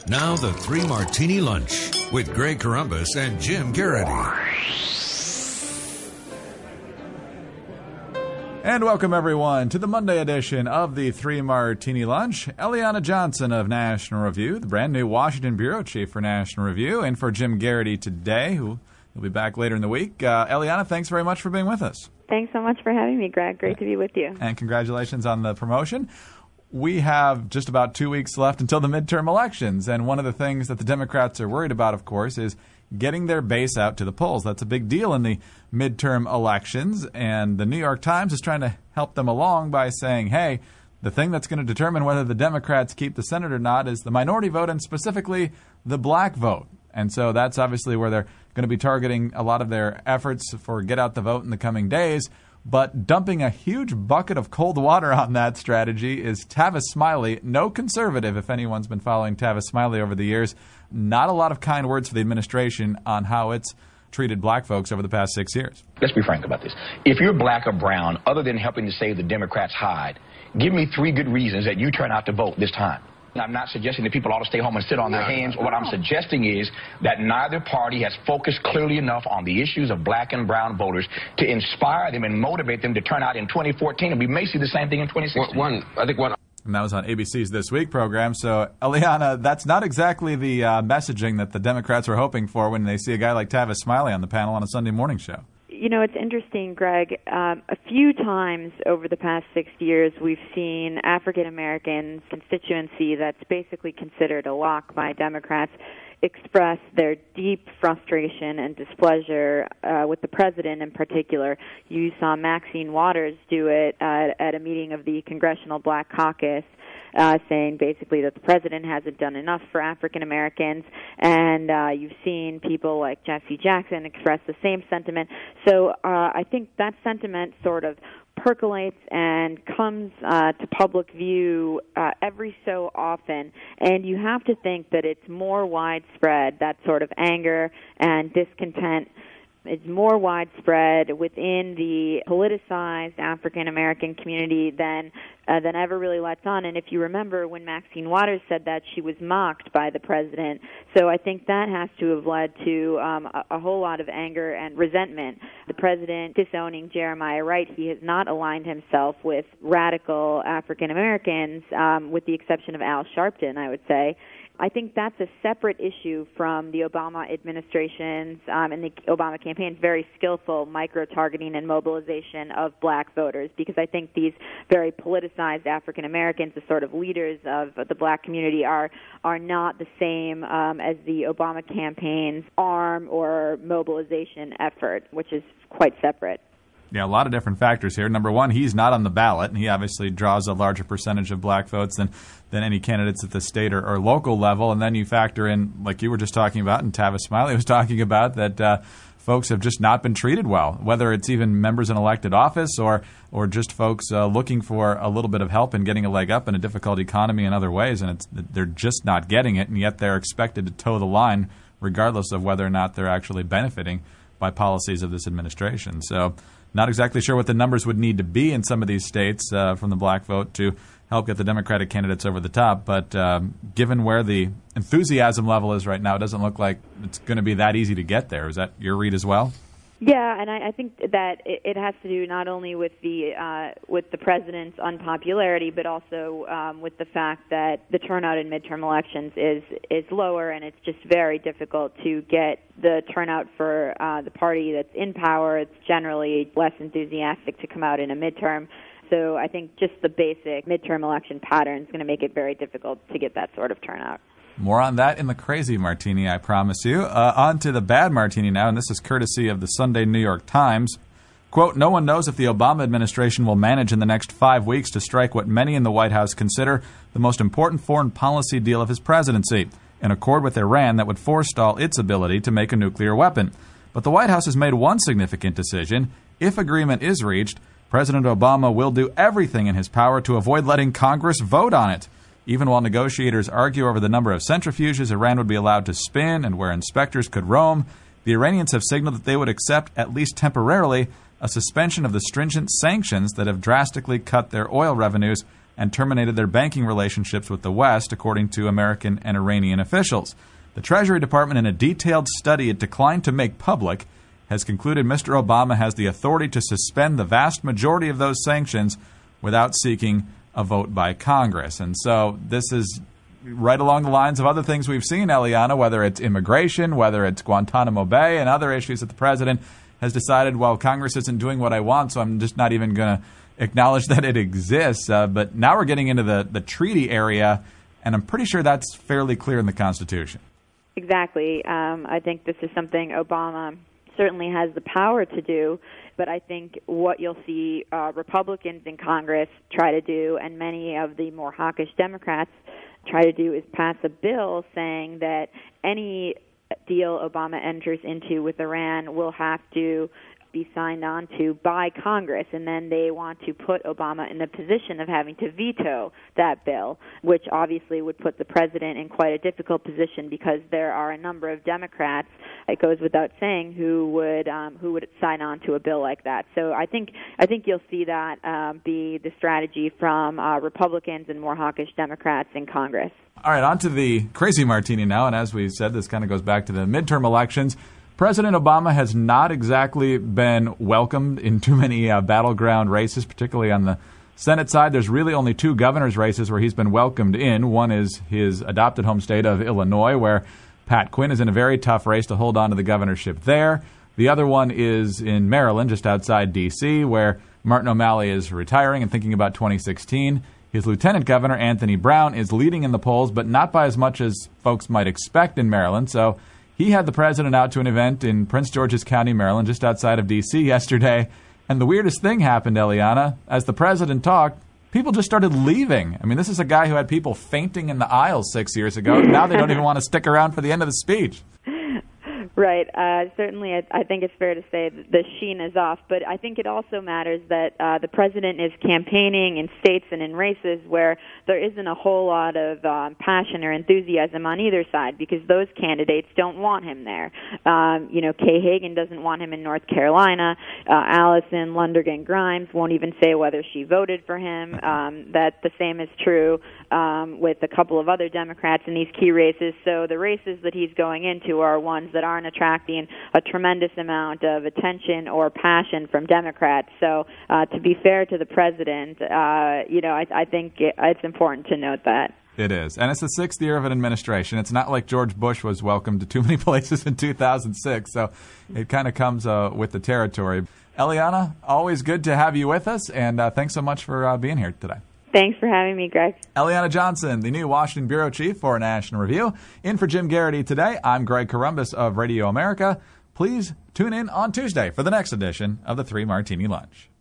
Now the Three Martini Lunch with Greg Corombos and Jim Garrity. And welcome, everyone, to the Monday edition of the Three Martini Lunch. Eliana Johnson of National Review, the brand new Washington Bureau Chief for National Review, and for Jim Garrity today, who will be back later in the week. Eliana, thanks very much for being with us. Thanks so much for having me, Greg. Great to be with you. And congratulations on the promotion. We have just about 2 weeks left until the midterm elections, and one of the things that the Democrats are worried about, of course, is getting their base out to the polls. That's a big deal in the midterm elections, and the New York Times is trying to help them along by saying, hey, the thing that's going to determine whether the Democrats keep the Senate or not is the minority vote, and specifically the black vote. And so that's obviously where they're going to be targeting a lot of their efforts for get out the vote in the coming days. But dumping a huge bucket of cold water on that strategy is Tavis Smiley, no conservative, if anyone's been following Tavis Smiley over the years. Not a lot of kind words for the administration on how it's treated black folks over the past 6 years. Let's be frank about this. If you're black or brown, other than helping to save the Democrats' hide, give me 3 good reasons that you turn out to vote this time. I'm not suggesting that people ought to stay home and sit on their hands. What I'm suggesting is that neither party has focused clearly enough on the issues of black and brown voters to inspire them and motivate them to turn out in 2014, and we may see the same thing in 2016. And that was on ABC's This Week program. So, Eliana, that's not exactly the messaging that the Democrats were hoping for when they see a guy like Tavis Smiley on the panel on a Sunday morning show. You know, it's interesting, Greg. A few times over the past 6 years, we've seen African-American constituency that's basically considered a lock by Democrats express their deep frustration and displeasure with the president in particular. You saw Maxine Waters do it at a meeting of the Congressional Black Caucus, saying basically that the president hasn't done enough for African Americans, and you've seen people like Jesse Jackson express the same sentiment. So I think that sentiment sort of percolates and comes to public view every so often, and you have to think that it's more widespread, that sort of anger and discontent is more widespread within the politicized African-American community than ever really lets on. And if you remember when Maxine Waters said that, she was mocked by the president. So I think that has to have led to a whole lot of anger and resentment. The president disowning Jeremiah Wright, he has not aligned himself with radical African-Americans, with the exception of Al Sharpton, I would say. I think that's a separate issue from the Obama administration's and the Obama campaign's very skillful micro-targeting and mobilization of black voters, because I think these very politicized African Americans, the sort of leaders of the black community, are not the same as the Obama campaign's arm or mobilization effort, which is quite separate. Yeah, a lot of different factors here. Number one, he's not on the ballot, and he obviously draws a larger percentage of black votes than any candidates at the state or local level. And then you factor in, like you were just talking about, and Tavis Smiley was talking about, that folks have just not been treated well, whether it's even members in elected office or just folks looking for a little bit of help and getting a leg up in a difficult economy in other ways, and they're just not getting it, and yet they're expected to toe the line regardless of whether or not they're actually benefiting by policies of this administration. So not exactly sure what the numbers would need to be in some of these states from the black vote to help get the Democratic candidates over the top. But given where the enthusiasm level is right now, it doesn't look like it's going to be that easy to get there. Is that your read as well? Yeah, and I think that it has to do not only with the president's unpopularity, but also with the fact that the turnout in midterm elections is lower, and it's just very difficult to get the turnout for the party that's in power. It's generally less enthusiastic to come out in a midterm. So I think just the basic midterm election pattern is going to make it very difficult to get that sort of turnout. More on that in the crazy martini, I promise you. On to the bad martini now, and this is courtesy of the Sunday New York Times. Quote, no one knows if the Obama administration will manage in the next 5 weeks to strike what many in the White House consider the most important foreign policy deal of his presidency, an accord with Iran that would forestall its ability to make a nuclear weapon. But the White House has made one significant decision. If agreement is reached, President Obama will do everything in his power to avoid letting Congress vote on it. Even while negotiators argue over the number of centrifuges Iran would be allowed to spin and where inspectors could roam, the Iranians have signaled that they would accept, at least temporarily, a suspension of the stringent sanctions that have drastically cut their oil revenues and terminated their banking relationships with the West, according to American and Iranian officials. The Treasury Department, in a detailed study it declined to make public, has concluded Mr. Obama has the authority to suspend the vast majority of those sanctions without seeking a vote by Congress. And so this is right along the lines of other things we've seen, Eliana, whether it's immigration, whether it's Guantanamo Bay, and other issues that the president has decided, well, Congress isn't doing what I want, so I'm just not even going to acknowledge that it exists. But now we're getting into the treaty area, and I'm pretty sure that's fairly clear in the Constitution. Exactly. I think this is something Obama certainly has the power to do, but I think what you'll see Republicans in Congress try to do, and many of the more hawkish Democrats try to do, is pass a bill saying that any deal Obama enters into with Iran will have to be signed on to by Congress, and then they want to put Obama in the position of having to veto that bill, which obviously would put the president in quite a difficult position because there are a number of Democrats, it goes without saying, who would sign on to a bill like that. So I think you'll see that be the strategy from Republicans and more hawkish Democrats in Congress. All right, on to the crazy martini now, and as we said, this kind of goes back to the midterm elections. President Obama has not exactly been welcomed in too many battleground races, particularly on the Senate side. There's really only two governor's races where he's been welcomed in. One is his adopted home state of Illinois, where Pat Quinn is in a very tough race to hold on to the governorship there. The other one is in Maryland, just outside D.C., where Martin O'Malley is retiring and thinking about 2016. His lieutenant governor, Anthony Brown, is leading in the polls, but not by as much as folks might expect in Maryland. So he had the president out to an event in Prince George's County, Maryland, just outside of D.C. yesterday. And the weirdest thing happened, Eliana. As the president talked, people just started leaving. I mean, this is a guy who had people fainting in the aisles 6 years ago. Now they don't even want to stick around for the end of the speech. Right. Certainly, I think it's fair to say that the sheen is off, but I think it also matters that the president is campaigning in states and in races where there isn't a whole lot of passion or enthusiasm on either side, because those candidates don't want him there. Kay Hagan doesn't want him in North Carolina. Allison Lundergan Grimes won't even say whether she voted for him. That the same is true with a couple of other Democrats in these key races. So the races that he's going into are ones that aren't attracting a tremendous amount of attention or passion from Democrats. So to be fair to the president, I think it's important to note that. It is. And it's the sixth year of an administration. It's not like George Bush was welcomed to too many places in 2006. So it kind of comes with the territory. Eliana, always good to have you with us. And thanks so much for being here today. Thanks for having me, Greg. Eliana Johnson, the new Washington Bureau Chief for National Review. In for Jim Garrity today, I'm Greg Corombos of Radio America. Please tune in on Tuesday for the next edition of the Three Martini Lunch.